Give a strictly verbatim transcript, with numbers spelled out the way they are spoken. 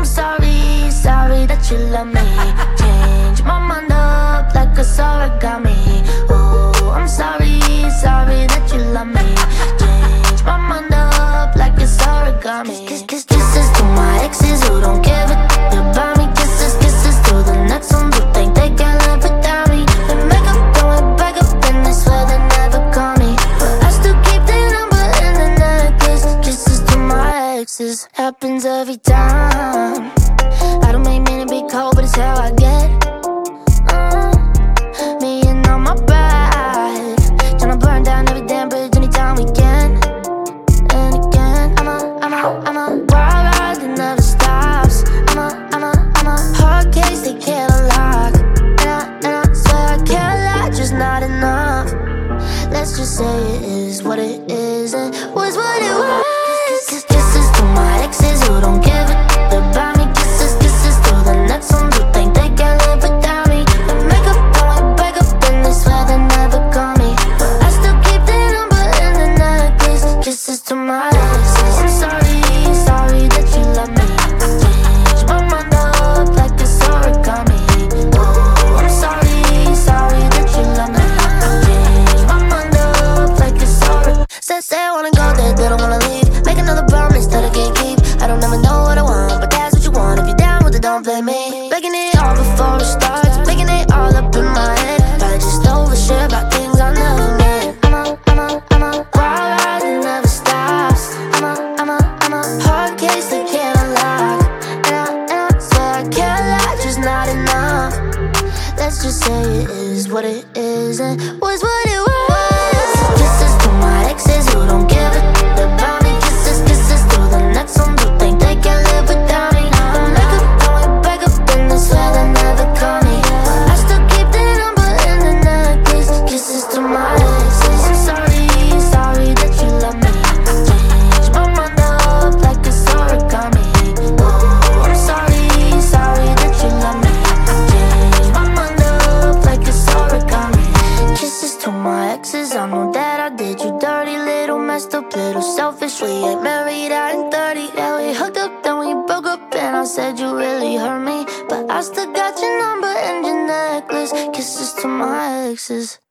I'm sorry, sorry that you love me. Change my mind up like a origami. Oh, I'm sorry, sorry that you love me. Change my mind up like it's origami. Kiss, kiss, kisses to my exes who don't give a f- about me. Kisses, kisses to the next ones who think they can live without me. They make up, then we back up, and they swear they never call me, but I still keep their number in the necklace. Kisses to my exes, happens every time. I don't make men be cold, but it's how I get. uh, Me and all my pride, tryna burn down every damn bridge anytime we can. And again, I'm a, I'm a, I'm a wild ride that never stops. I'm a, I'm a, I'm a hard case they can't unlock. And I, and I swear I can't lie, just not enough. Let's just say it is what it is and was what it was. Kiss, kisses to my exes who don't give a f- about me. Kisses, kisses to the next ones who think they can live without me. They make up, then we break up, and they swear they never call me, but I still keep their number in the necklace. Kisses to my exes. I'm sorry, sorry that you love me. Change my mind up like it's origami. Oh, I'm sorry, sorry that you love me. Change my mind up like it's origami. Say, say I wanna go there, they don't wanna leave. Make another promise that I can't keep. I don't ever know what I want, but that's what you want. If you're down with it, don't blame me. Breaking it all before it starts, making it all up in my head. I just overshare about things I never meant. I'm a, I'm a, I'm a wild ride that never stops. I'm a, I'm a, I'm a hard case they can't unlock. And I, and I swear I can't lie, just not enough. Let's just say it is what it is and was what it was. Kisses to my exes who don't give a f- about me. Kisses, kisses to the next ones who think they can live without me. They make up, then we break up, and they swear they never call me, but I still keep their number in the necklace. Kisses to my exes. I'm sorry, sorry that you love me. Change my mind up like it's origami. Oh, I'm sorry, sorry that you love me. Change my mind up like it's origami. Kisses to my exes, I know that I did you dirty. Little messed up, little selfish. We ain't married out in thirty. Yeah, we hooked up, then we broke up, and I said you really hurt me, but I still got your number and your necklace. Kisses to my exes.